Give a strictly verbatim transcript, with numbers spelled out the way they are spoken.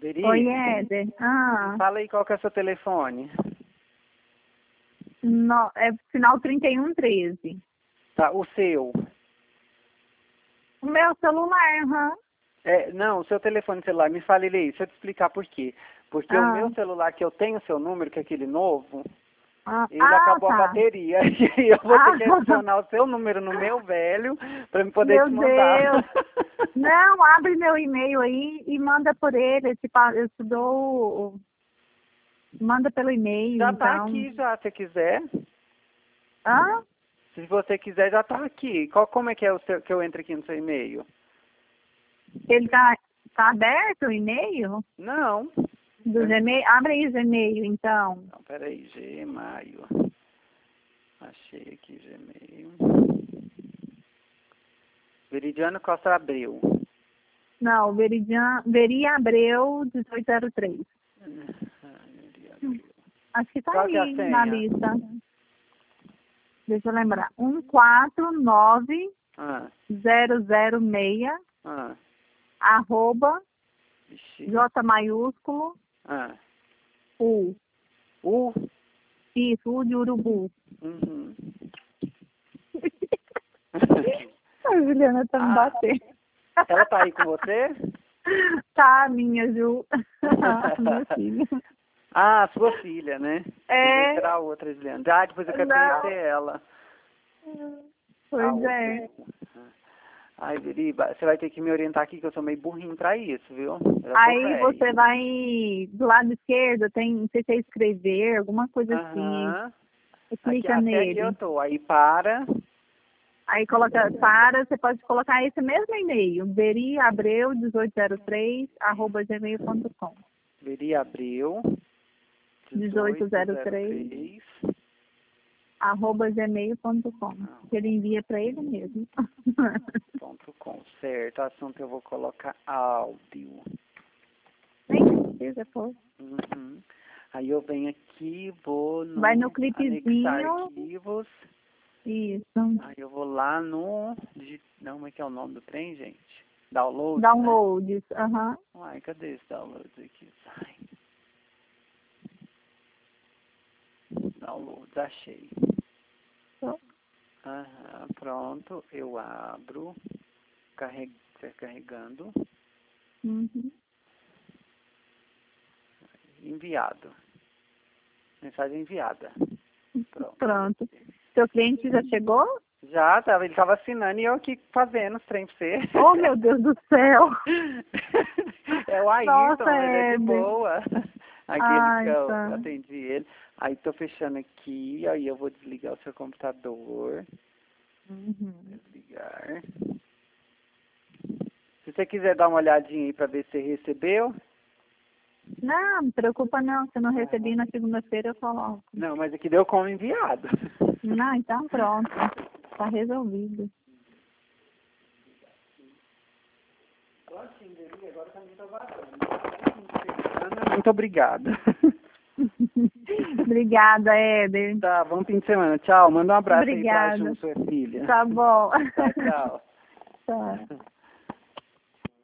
Veri? Oi, Éder. Ah, Fala aí qual que é o seu telefone. no, é final trinta e um treze. Tá, o seu. O meu celular, aham. É, não, o seu telefone celular, me fale aí, deixa eu te explicar por quê. Porque o Ah, meu celular, que eu tenho o seu número, que é aquele novo, ah, ele ah, acabou a tá. bateria. E eu vou ter que Ah, adicionar o seu número no meu velho para me poder meu te mandar. Deus. Não, abre meu e-mail aí e manda por ele. Tipo, eu te dou... o- Manda pelo e-mail, Já tá então. aqui já, se quiser. Ah, Se você quiser, já tá aqui. Qual, como é que é o seu, que eu entro aqui no seu e-mail? ele tá, tá aberto o e-mail? Não. Do Gmail? Abre aí o Gmail, então. Não, peraí, Gmail. Achei aqui Gmail. Veridiano Costa Abreu. Não, Veridian, Veri Abreu dezoito zero três. Ah, Veridiano. Acho que tá Qual que é a aí na senha? lista. Deixa eu lembrar. um quatro nove Ah, zero zero seis ah, arroba vixi. J maiúsculo Ah, U. U. Isso, U de urubu. Uhum. A Juliana tá me Ah, batendo. ela tá aí com você? Tá, minha Ju. Minha filha. Ah, sua filha, né? É. Será a outra, Juliana. Ah, depois eu quero Não. conhecer ela. A Pois outra. é. Ai, Veriba, você vai ter que me orientar aqui, que eu sou meio burrinho pra isso, viu? Eu já tô Aí velho. você vai do lado esquerdo, tem, não sei se é escrever, alguma coisa assim. Aham. Você Aqui, clica até aqui eu nele. tô. Aí para. Aí coloca para, você pode colocar esse mesmo e-mail, veriabreu dezoito zero três arroba gmail ponto com. Veri Abreu. dezoito zero três arroba gmail ponto com. Que ele envia para ele mesmo. Ponto com, certo. Assunto eu vou colocar áudio. Nem precisa, pô. Uhum. Aí eu venho aqui, vou no, Vai no anexar clipezinho. arquivos. Isso. Aí eu vou lá no... digi- Não, como é que é o nome do trem, gente? Download, né? Downloads. Aham. Ai, cadê esse download aqui? Sai. Downloads, achei. Aham, pronto. Eu abro. Carreg... Carregando. Uhum. Enviado. Mensagem enviada. Pronto. Pronto. Seu cliente já chegou? Já, tava, ele tava assinando e eu aqui fazendo os trem pra você. Oh, meu Deus do céu. É o Ayrton, Nossa, mas é de Éder. boa. Aquele Ai, que eu tá. atendi ele. Aí tô fechando aqui, aí eu vou desligar o seu computador. Uhum. Desligar. Se você quiser dar uma olhadinha aí pra ver se você recebeu. Não, não preocupa não. Se eu não recebi na segunda-feira, eu coloco. Não, mas aqui deu como enviado. Não, então pronto. Tá resolvido. Muito obrigado. Obrigada, Éder. Tá, bom fim de semana. Tchau. Manda um abraço Obrigada. aí pra Ju, sua filha. Tá bom. Tchau, tchau. Tá.